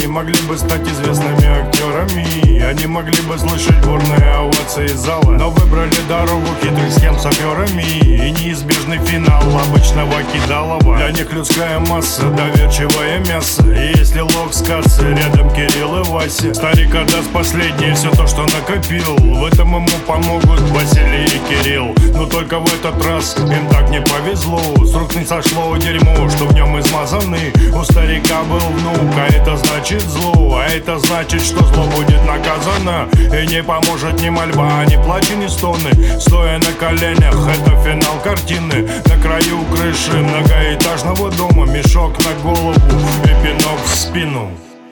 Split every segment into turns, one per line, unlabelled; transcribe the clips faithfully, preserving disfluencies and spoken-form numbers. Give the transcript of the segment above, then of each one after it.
Они могли бы стать известными актерами, они могли бы слышать бурные овации из зала, но выбрали дорогу хитрых схем с саперами и неизбежный финал обычного кидалова. Для них людская масса, доверчивое мясо. И если лог с кассы, рядом Кирилл и Вася. Старик отдаст последнее, все то, что накопил. В этом ему помогут Василий и Кирилл. Но только в этот раз им так не повезло. С рук не сошло дерьмо, что в нем измазаны. У старика был внук, а это значит зло. А это значит, что зло будет наказано. И не поможет ни мольба, ни плач, ни стоны. Стоя на коленях, это финал картины. На краю крыши многоэтажного дома. Мешок на голову и пинок в спину.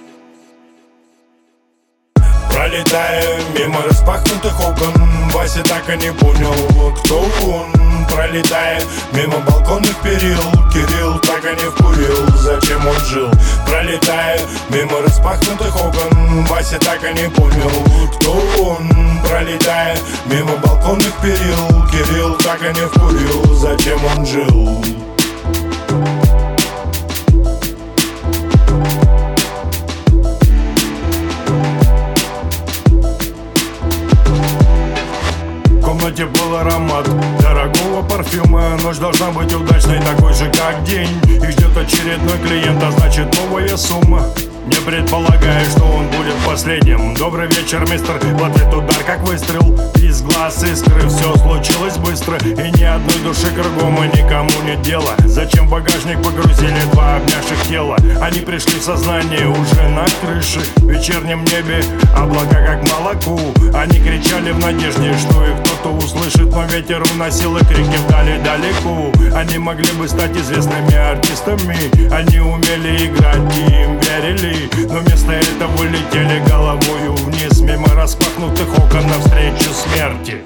Пролетая мимо распахнутых окон, Вася так и не понял, кто он. Пролетая мимо балконных перил, Кирилл так и не вкурил, зачем он жил. Пролетая мимо распахнутых окон, Вася так и не понял, кто он. Пролетая мимо балконных перил, Кирилл так и не вкурил, зачем он жил. В комнате был аромат дорогого парфюма. Ночь должна быть удачной, такой же как день. И ждет очередной клиент, а значит новая сумма. Не предполагая, что он будет последним. Добрый вечер, мистер. В ответ удар, как выстрел. Из глаз искры, все случилось быстро. И ни одной души кругом, и никому нет дела. Зачем в багажник погрузили два обнявших тела? Они пришли в сознание уже на крыше. В вечернем небе облака как молоко. Они кричали в надежде, что их кто-то услышит. Но ветер уносил и крики вдали далеко. Они могли бы стать известными артистами. Они умели играть и им верили. Но вместо этого летели головою вниз, мимо распахнутых окон навстречу смерти.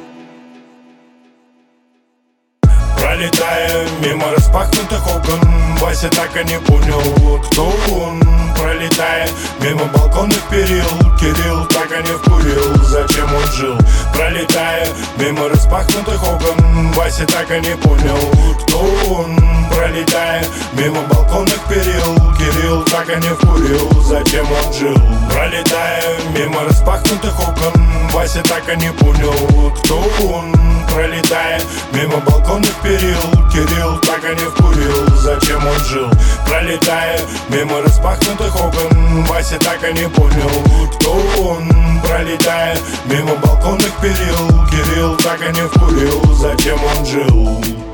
Пролетая мимо распахнутых окон, Вася так и не понял, кто он. Пролетая мимо балконных перил, Кирилл так и не вкурил, зачем он жил. Пролетая мимо распахнутых окон, Вася так и не понял, кто он. Пролетая мимо балконных перил, Кирилл так и не вкурил, зачем он жил. Пролетая мимо распахнутых окон, Вася так и не понял, кто он. Пролетая мимо балконных перил, Кирилл так и не вкурил, зачем он жил. Пролетая мимо распахнутых окон, Вася так и не понял, кто он. Пролетая мимо балконных перил, Кирилл так и не вкурил, зачем он жил.